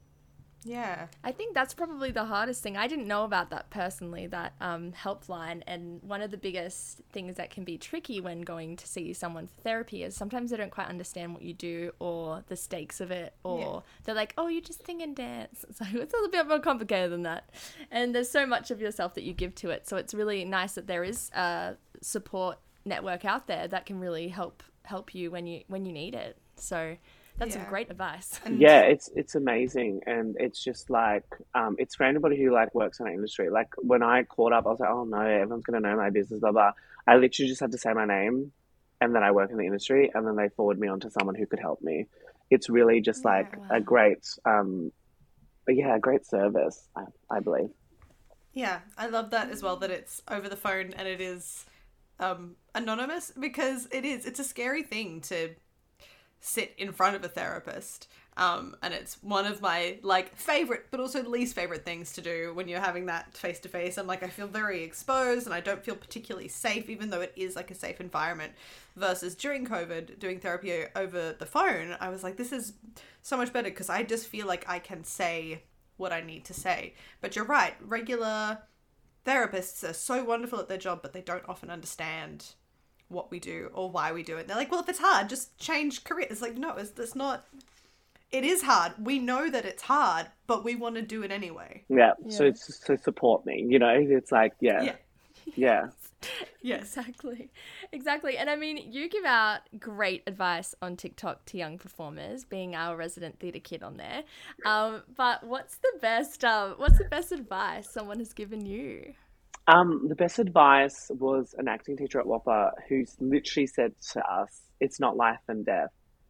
Yeah. I think that's probably the hardest thing. I didn't know about that personally, that um, helpline. And one of the biggest things that can be tricky when going to see someone for therapy is sometimes they don't quite understand what you do or the stakes of it. Or Yeah. they're like, oh, you just sing and dance. So it's a little bit more complicated than that. And there's so much of yourself that you give to it. So it's really nice that there is a support network out there that can really help help you when you when you need it. So that's Yeah. some great advice. Yeah, it's it's amazing, and it's just like um, it's for anybody who like works in our industry. Like when I caught up, I was like, oh no, everyone's gonna know my business, blah blah. I literally just had to say my name, and then I work in the industry, and then they forward me on to someone who could help me. It's really just like wow. a great, um, yeah, a great service, I, I believe. Yeah, I love that as well, that it's over the phone and it is um, anonymous, because it is, it's a scary thing to sit in front of a therapist. Um, and it's one of my like favorite, but also least favorite things to do when you're having that face to face. I'm like, I feel very exposed and I don't feel particularly safe, even though it is like a safe environment. Versus during COVID, doing therapy over the phone, I was like, this is so much better because I just feel like I can say what I need to say. But you're right, regular therapists are so wonderful at their job, but they don't often understand what we do or why we do it. They're like, well, if it's hard, just change career. It's like, no, it's, it's not. It is hard. We know that it's hard, but we want to do it anyway. Yeah, Yeah. so it's so support me. You know, it's like yeah, Yeah. yeah. Yes. Exactly. Exactly. And I mean, you give out great advice on TikTok to young performers, being our resident theatre kid on there. Um, but what's the best um, what's the best advice someone has given you? Um, the best advice was an acting teacher at Whopper who's literally said to us, "It's not life and death."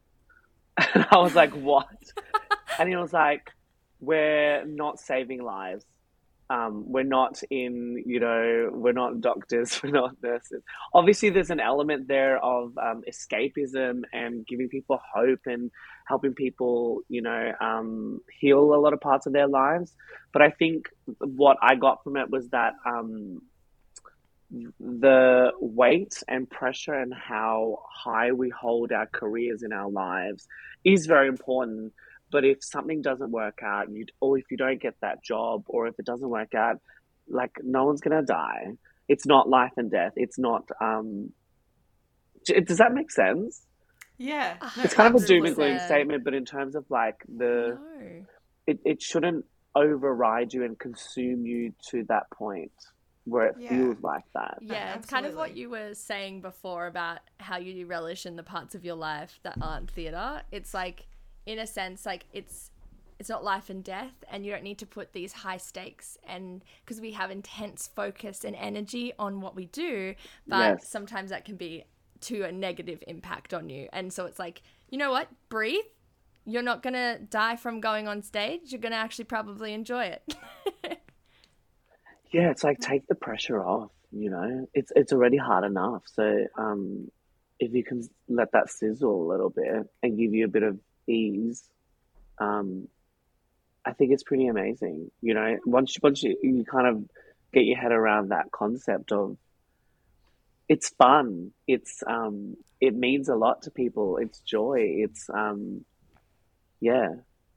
And I was like, "What?" And he was like, "We're not saving lives. Um, we're not in, you know, we're not doctors, we're not nurses." Obviously, there's an element there of um, escapism and giving people hope and helping people, you know, um, heal a lot of parts of their lives. But I think what I got from it was that um, the weight and pressure and how high we hold our careers in our lives is very important. But if something doesn't work out, you or if you don't get that job, or if it doesn't work out, like no one's gonna die. It's not life and death. It's not. Um, does that make sense? Yeah. Ah, No, It's kind of a doom absolutely. and gloom statement, but in terms of like the, No. it, it shouldn't override you and consume you to that point where it Yeah. feels like that. Yeah, it's kind of what absolutely. you were saying before about how you relish in the parts of your life that aren't theatre. It's like, in a sense, like it's it's not life and death, and you don't need to put these high stakes, and because we have intense focus and energy on what we do, but Yes. sometimes that can be to a negative impact on you. And so it's like, you know what, breathe. You're not gonna die from going on stage. You're gonna actually probably enjoy it. Yeah, it's like take the pressure off, you know. It's it's already hard enough. So um if you can let that sizzle a little bit and give you a bit of ease, um I think it's pretty amazing. You know, once once you, you kind of get your head around that concept of it's fun, it's um, it means a lot to people. It's joy. It's um, yeah,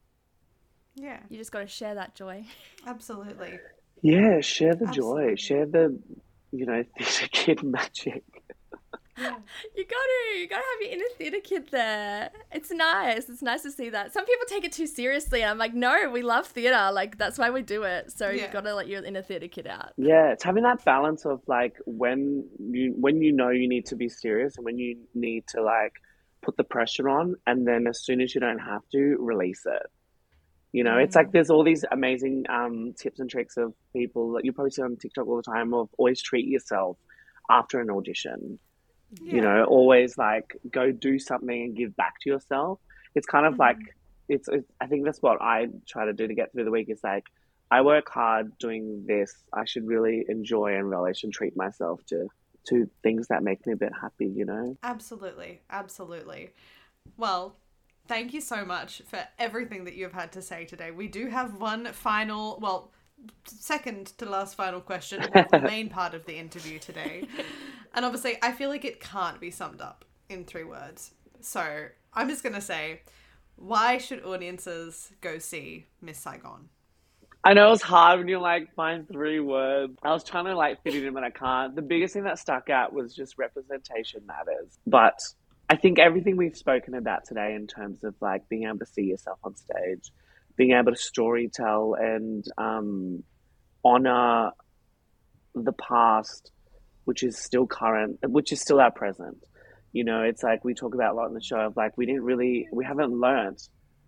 Yeah, You just got to share that joy. absolutely. yeah. Share the Absolutely. joy. Share the, you know, theater kid magic. Yeah. You gotta, you gotta have your inner theatre kid there. It's nice. It's nice to see that. Some people take it too seriously, and I'm like, no, we love theatre. Like, that's why we do it. So Yeah. you gotta let your inner theatre kid out. Yeah, it's having that balance of like when you when you know you need to be serious and when you need to like put the pressure on, and then as soon as you don't have to, release it. You know, it's like there's all these amazing um, tips and tricks of people that you probably see on TikTok all the time of always treat yourself after an audition. Yeah. You know, always like go do something and give back to yourself. It's kind of like it's, it's. I think that's what I try to do to get through the week. Is like I work hard doing this. I should really enjoy and relish and treat myself to to things that make me a bit happy. You know. Absolutely, absolutely. Well, thank you so much for everything that you've had to say today. We do have one final, well, second to last final question, the main part of the interview today. And obviously, I feel like it can't be summed up in three words. So I'm just going to say, why should audiences go see Miss Saigon? I know it's hard when you're like, find three words. I was trying to like fit it in, but I can't. The biggest thing that stuck out was just representation matters. But I think everything we've spoken about today in terms of like being able to see yourself on stage, being able to story tell and um, honor the past, which is still current, which is still our present. You know, it's like we talk about a lot in the show of like, we didn't really, we haven't learned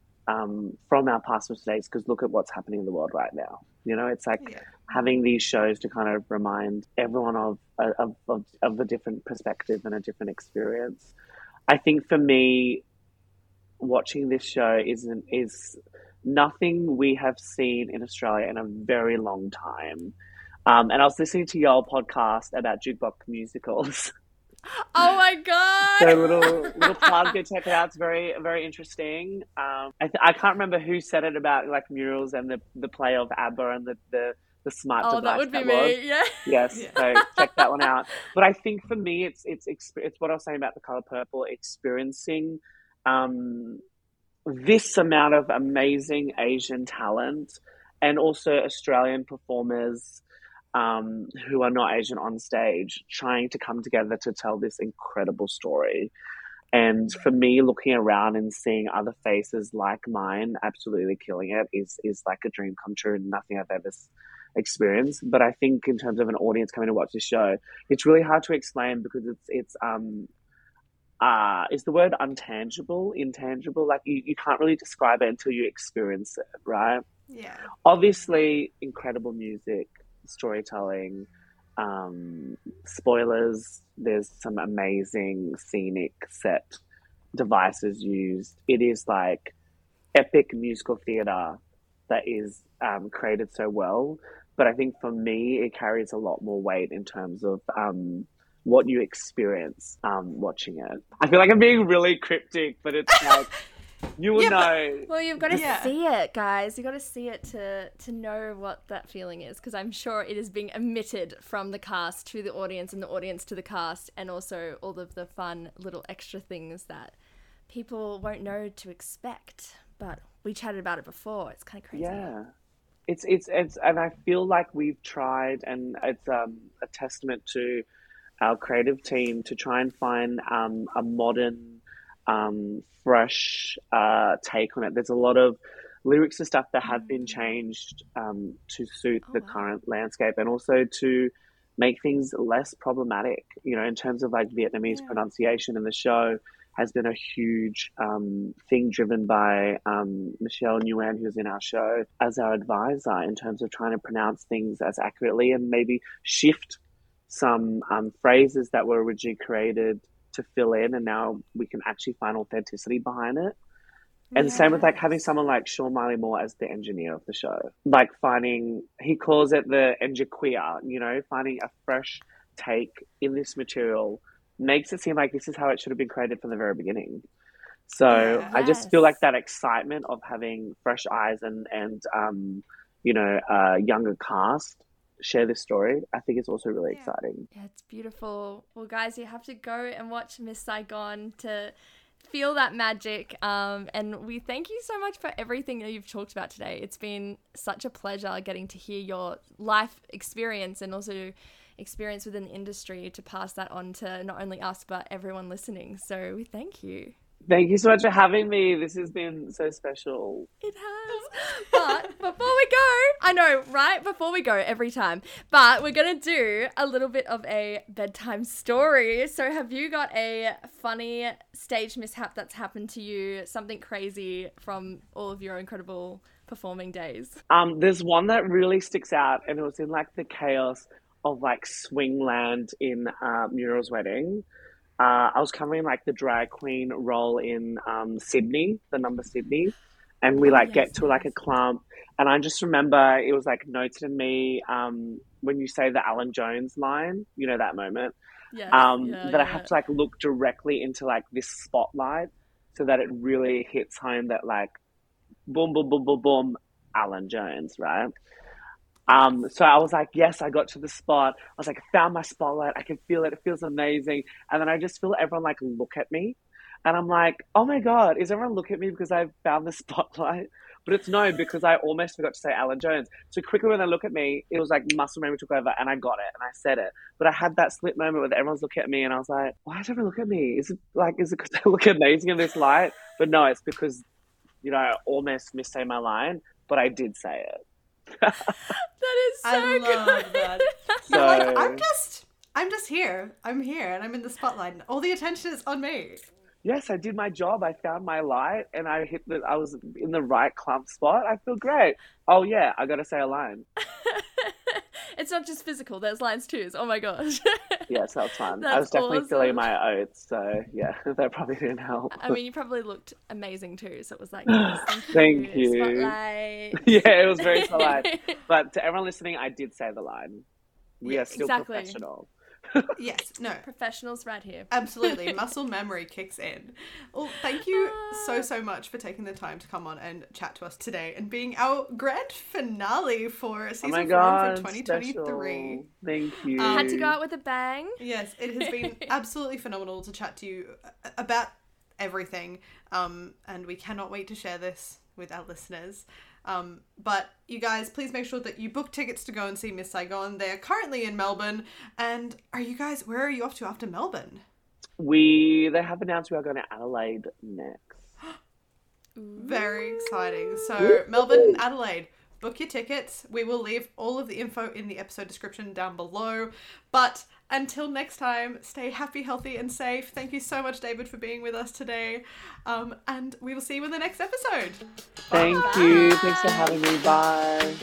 um, from our past mistakes because look at what's happening in the world right now. You know, it's like Yeah. having these shows to kind of remind everyone of, of, of, of a different perspective and a different experience. I think for me, watching this show isn't, is nothing we have seen in Australia in a very long time. Um, and I was listening to your podcast about jukebox musicals. Oh my god! So little little plug, go check it out. It's very very interesting. Um, I th- I can't remember who said it about like murals and the, the play of ABBA and the, the, the smart Oh, device that would be that me. was. Yeah. Yes, so check that one out. But I think for me, it's it's exp- it's what I was saying about The Color Purple. Experiencing um, this amount of amazing Asian talent and also Australian performers um, who are not Asian on stage, trying to come together to tell this incredible story. And for me, looking around and seeing other faces like mine absolutely killing it is is like a dream come true and nothing I've ever experienced. But I think in terms of an audience coming to watch this show, it's really hard to explain because it's it's um uh is the word untangible, intangible? Like you, you can't really describe it until you experience it, right? Yeah. Obviously, incredible music, storytelling, um, spoilers, there's some amazing scenic set devices used. It is like epic musical theatre that is um, created so well. But I think for me, it carries a lot more weight in terms of um, what you experience um, watching it. I feel like I'm being really cryptic, but it's like, you will Yeah, but- know. Well, you've got to Yeah. see it, guys. You've got to see it to to know what that feeling is, because I'm sure it is being emitted from the cast to the audience and the audience to the cast, and also all of the fun little extra things that people won't know to expect. But we chatted about it before. It's kind of crazy. Yeah. It's, it's, it's, and I feel like we've tried, and it's um, a testament to our creative team to try and find um, a modern, um, fresh uh, take on it. There's a lot of lyrics and stuff that have been changed um, to suit the wow. current landscape and also to make things less problematic, you know, in terms of like Vietnamese pronunciation in the show has been a huge um, thing driven by um, Michelle Nguyen, who's in our show, as our advisor in terms of trying to pronounce things as accurately and maybe shift some um, phrases that were originally created to fill in, and now we can actually find authenticity behind it. And the same with like having someone like Sean Miley Moore as the engineer of the show, like finding, he calls it the engiqueer, you know, finding a fresh take in this material makes it seem like this is how it should have been created from the very beginning. So Yeah. I just feel Yes. like that excitement of having fresh eyes and, and um, you know, a younger cast share this story, I think it's also really Yeah. exciting. Yeah, it's beautiful. Well, guys, you have to go and watch Miss Saigon to feel that magic. Um, and we thank you so much for everything that you've talked about today. It's been such a pleasure getting to hear your life experience and also experience within the industry to pass that on to not only us, but everyone listening. So we thank you. Thank you so much for having me. This has been so special. It has. But before we go, I know, right? Before we go, every time. But we're going to do a little bit of a bedtime story. So have you got a funny stage mishap that's happened to you, something crazy from all of your incredible performing days? Um, there's one that really sticks out, and it was in like the chaos of like Swingland in uh, Muriel's wedding. Uh, I was covering like the drag queen role in um, Sydney, the number Sydney, and we like yes, get to like a clump, and I just remember it was like noted in me um, when you say the Alan Jones line, you know that moment, Yeah. um, yeah, that I yeah. have to like look directly into like this spotlight so that it really hits home that like boom, boom, boom, boom, boom, Alan Jones, right? Um, so I was like, yes, I got to the spot. I was like, I found my spotlight. I can feel it. It feels amazing. And then I just feel everyone like look at me. And I'm like, oh my God, is everyone look at me because I found the spotlight? But it's no, because I almost forgot to say Alan Jones. So quickly when they look at me, it was like muscle memory took over and I got it and I said it. But I had that split moment where everyone's looking at me and I was like, why does everyone look at me? Is it like, is it because they look amazing in this light? But no, it's because, you know, I almost missed saying my line, but I did say it. That is so I love good. that. So, You're like, I'm just, I'm just here. I'm here, and I'm in the spotlight. And all the attention is on me. yes, I did my job. I found my light and I hit the, I was in the right clump spot. I feel great. Oh yeah, I got to say a line. It's not just physical, there's lines too. Oh my gosh. Yes, that was fun. I That's was definitely awesome. feeling my oats. So yeah, that probably didn't help. I mean, you probably looked amazing too. So it was like, yes, thank you. Thank you. Spotlight. Yeah, it was very polite. But to everyone listening, I did say the line. We Yeah, are still exactly. professional. Yes, no, Professionals right here. absolutely. Muscle memory kicks in. Well, thank you so, so much for taking the time to come on and chat to us today and being our grand finale for Oh season my four God, for twenty twenty-three. special. Thank you. Um, Had to go out with a bang. Yes, it has been absolutely phenomenal to chat to you about everything. Um, and we cannot wait to share this with our listeners. Um, but you guys, please make sure that you book tickets to go and see Miss Saigon. They're currently in Melbourne. And are you guys, where are you off to after Melbourne? We, they have announced we are going to Adelaide next. Very exciting. So Melbourne and Adelaide, book your tickets. We will leave all of the info in the episode description down below. But until next time, stay happy, healthy, and safe. Thank you so much, David, for being with us today. Um, and we will see you in the next episode. Thank you. Thanks for having me. Bye.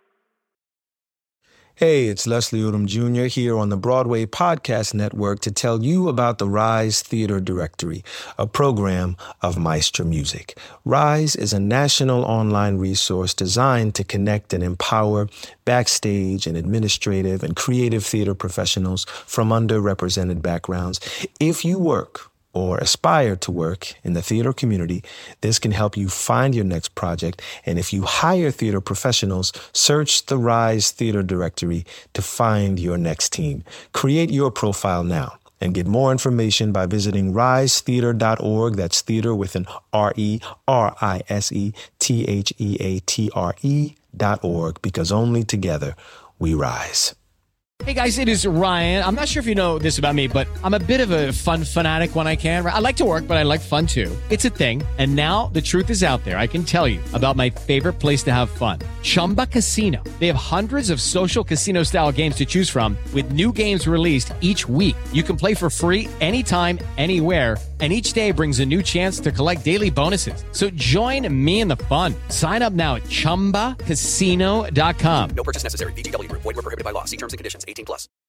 Hey, it's Leslie Odom Junior here on the Broadway Podcast Network to tell you about the Rise Theater Directory, a program of Maestra Music. Rise is a national online resource designed to connect and empower backstage and administrative and creative theater professionals from underrepresented backgrounds. If you work or aspire to work in the theater community, this can help you find your next project. And if you hire theater professionals, search the Rise Theater Directory to find your next team. Create your profile now and get more information by visiting rise theater dot org. That's theater with an R E R I S E T H E A T R E dot org, because only together we rise. Hey guys, it is Ryan. I'm not sure if you know this about me, but I'm a bit of a fun fanatic when I can. I like to work, but I like fun too. It's a thing. And now the truth is out there. I can tell you about my favorite place to have fun. Chumba Casino. They have hundreds of social casino style games to choose from with new games released each week. You can play for free anytime, anywhere. And each day brings a new chance to collect daily bonuses. So join me in the fun. Sign up now at chumba casino dot com. No purchase necessary. V G W Group. Void where prohibited by law. See terms and conditions. eighteen plus.